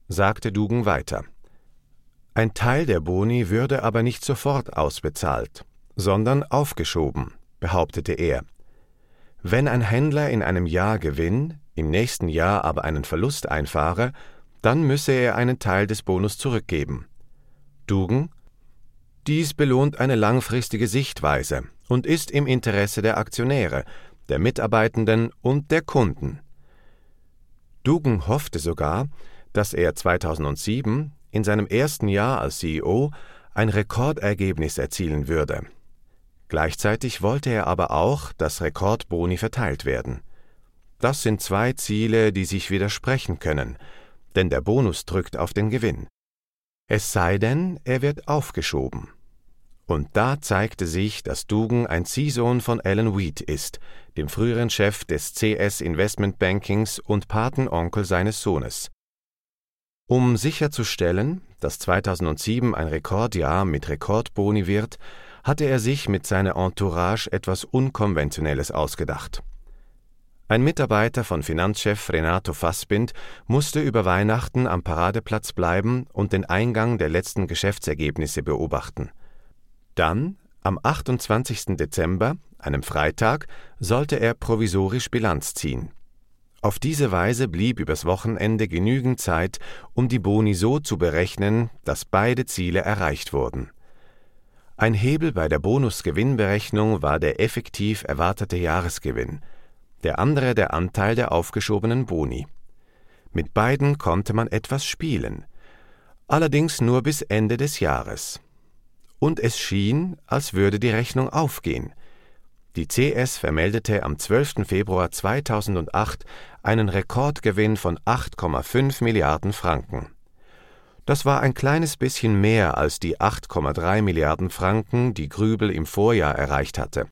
sagte Dugan weiter. Ein Teil der Boni würde aber nicht sofort ausbezahlt, sondern aufgeschoben, behauptete er. Wenn ein Händler in einem Jahr Gewinn, im nächsten Jahr aber einen Verlust einfahre, dann müsse er einen Teil des Bonus zurückgeben. Dugan: Dies belohnt eine langfristige Sichtweise und ist im Interesse der Aktionäre, der Mitarbeitenden und der Kunden. Dugan hoffte sogar, dass er 2007, in seinem ersten Jahr als CEO, ein Rekordergebnis erzielen würde. Gleichzeitig wollte er aber auch, dass Rekordboni verteilt werden. Das sind zwei Ziele, die sich widersprechen können, denn der Bonus drückt auf den Gewinn. Es sei denn, er wird aufgeschoben. Und da zeigte sich, dass Dugan ein Ziehsohn von Alan Wheat ist, dem früheren Chef des CS Investment Bankings und Patenonkel seines Sohnes. Um sicherzustellen, dass 2007 ein Rekordjahr mit Rekordboni wird, hatte er sich mit seiner Entourage etwas Unkonventionelles ausgedacht. Ein Mitarbeiter von Finanzchef Renato Fassbind musste über Weihnachten am Paradeplatz bleiben und den Eingang der letzten Geschäftsergebnisse beobachten. Dann, am 28. Dezember, einem Freitag, sollte er provisorisch Bilanz ziehen. Auf diese Weise blieb übers Wochenende genügend Zeit, um die Boni so zu berechnen, dass beide Ziele erreicht wurden. Ein Hebel bei der Bonusgewinnberechnung war der effektiv erwartete Jahresgewinn, der andere der Anteil der aufgeschobenen Boni. Mit beiden konnte man etwas spielen, allerdings nur bis Ende des Jahres. Und es schien, als würde die Rechnung aufgehen. Die CS vermeldete am 12. Februar 2008 einen Rekordgewinn von 8,5 Milliarden Franken. Das war ein kleines bisschen mehr als die 8,3 Milliarden Franken, die Grübel im Vorjahr erreicht hatte.